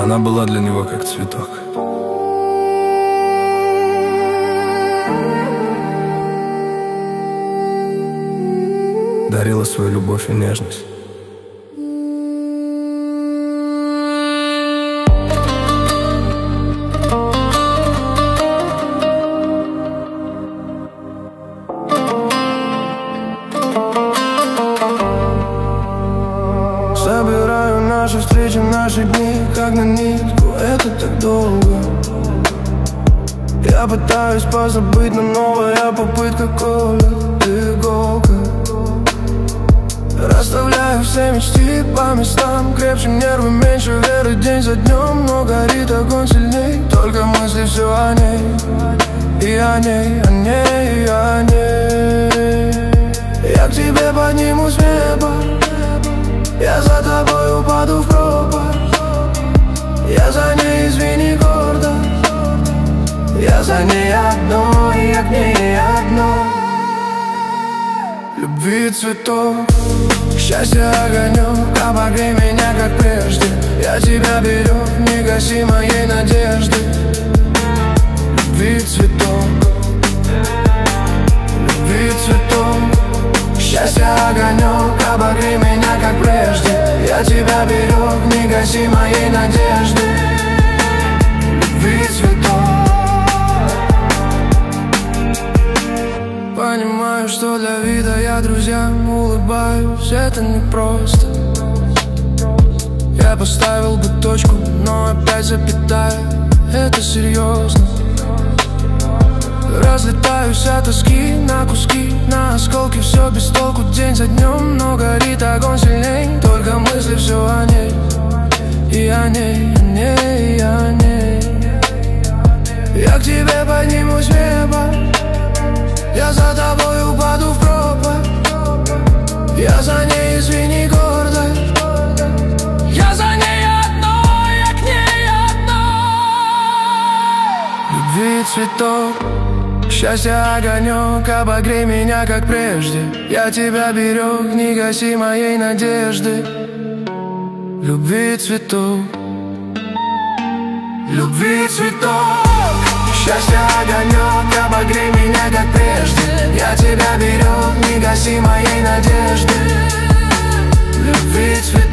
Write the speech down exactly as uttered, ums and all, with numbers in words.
Она была для него как цветок. Дарила свою любовь и нежность. Собираю наши встречи, наши дни, как на нитку, это так долго. Я пытаюсь позабыть, но новая попытка колет иголка. Расставляю все мечты по местам, крепче нервы, меньше веры день за днем. Но горит огонь сильней, только мысли все о ней. И о ней, о ней, и о ней. Я к тебе поднимусь в небо, я за тобой упаду в пропасть. Я за ней, извини, гордо. Я за ней одной, я к ней одной. Любви цветок, счастье огонек, обогрей меня, как прежде. Я тебя берег, не гаси моей надежды. Любви цветок, любви цветок, счастье огонек, обогрей меня, как прежде. Я тебя берег, не гаси моей надежды. Любви цветок. Понимаю, что для вида я друзьям улыбаюсь, это непросто. Я поставил бы точку, но опять запятая, это серьезно. Разлетаюсь от тоски на куски, на осколки, все без толку день за днем. Но горит огонь сильней, только мысли все о ней. И о ней, о ней, и о ней. Я к тебе поднимусь в небо, я за тобой упаду в пропасть. Я за ней, извини, гордость. Я за ней одной, я к ней одной. Любви цветок, счастье огонек, обогрей меня, как прежде. Я тебя берег, не гаси моей надежды. Любви цветок, любви цветок, счастье огонек, обогрей меня, как прежде. Я тебя берег, не гаси моей надежды. Любви цветок.